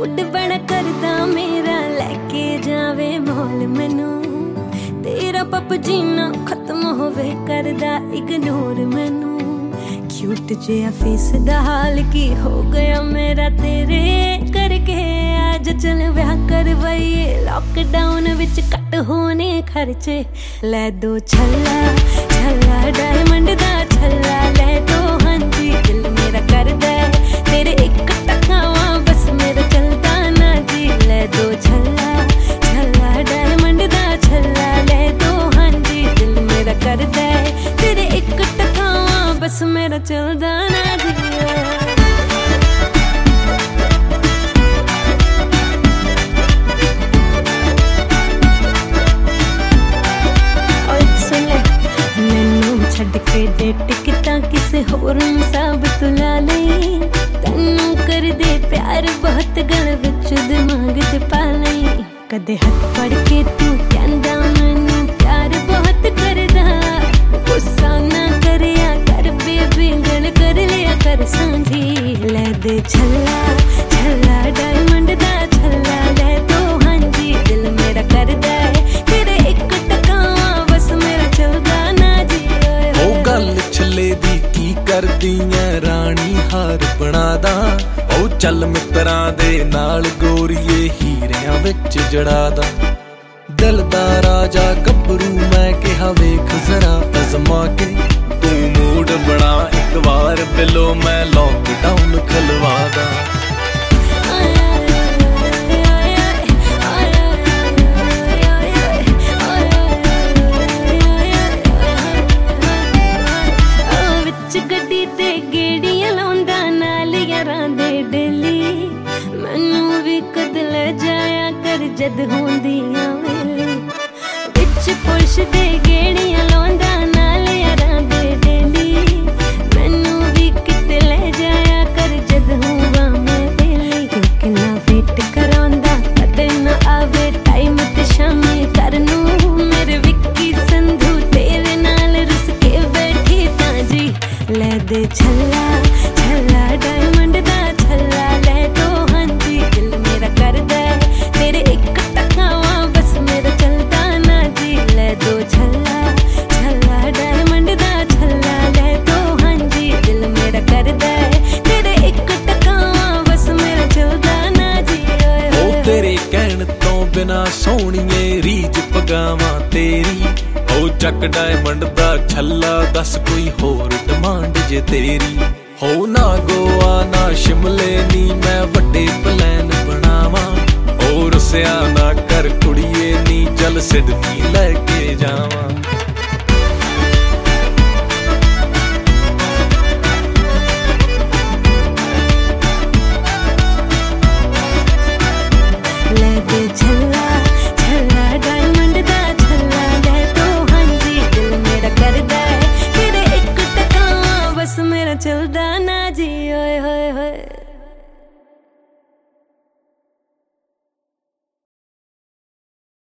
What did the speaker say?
mood बड़ा करदा मेरा लैके जावे मोल मैनू तेरा पप जीना खत्म होवे करदा इग्नोर मैनू क्यूट जिहा फेस दा हाल की हो गया मेरा तेरे करके आज चल ब्याह करवाइए लॉकडाउन विच कट होने खर्चे ले दो छल्ला छल्ला डायमंड दा छल्ला ले दो हाँ जी दिल मेरा करदा तेरे एक टकावा बस मेरा चलदा ना जी ले दो छल्ला छल्ला डायमंड दा छल्ला ले दो हाँ जी दिल मेरा करदा तेरे एक टकावा बस मेरा चलदा ना जी छड़ के डेट किता किसे होर नूं साबित ला लई तैनू कर दे प्यार बहुत गल विच दिमाग ते पा लई कदे हथ फड़ के तू कहंदा मैनू प्यार बहुत करदा गुस्सा ना करिया कर बेबी गल कर लिया कर सांझी ले दे छल्ला छल्ला डायमंड दा छल्ला ले दो हाँ जी दिल मेरा करदा तेरे एक टकावा बस मेरा चलदा ना जी छल्ले दी की करदी ऐ रानी हार बनादा ओ चल मित्रां दे नाल गोरीए हीरियां विच जड़ादा दिल दा राजा गब्बरू मैं कहा वेख जरा अजमा के तू मूड बना एक बार बिलो मैं लॉकडाउन खलवादा जद होंदियां वेले विच पुरुष दे गेड़ियां लाउंदा नाल यारां दे डेली मैनू भी किते ले जाया कर जद होवां मैं वेले तू किन्ना वेट करांदा कदे ना आवे टाइम ते शामी करनू मेरे विक्की संधू तेरे नाल रुस के बैठी तां जी ले दे छल्ला छल्ला डायमंड दा छल्ला ले दो हाँ जी दिल मेरा करदा तेरे एक टकावा बस मेरा चलदा ना जी ले दो छल्ला छल्ला डायमंड दा छल्ला ले दो हाँ जी दिल मेरा करदा तेरे एक टकावा बस मेरा चलदा ना जी ओ तेरे कहण तो बिना सोहणीए रीज पगावां तेरी ओ चक डायमंड दा छल्ला दस कोई होर डिमांड जे तेरी हो ना गोवा ना शिमले नी मैं वड्डे प्लान बनावां और रुसिया ना कर कुड़िए नी चल सिडनी लेके जावां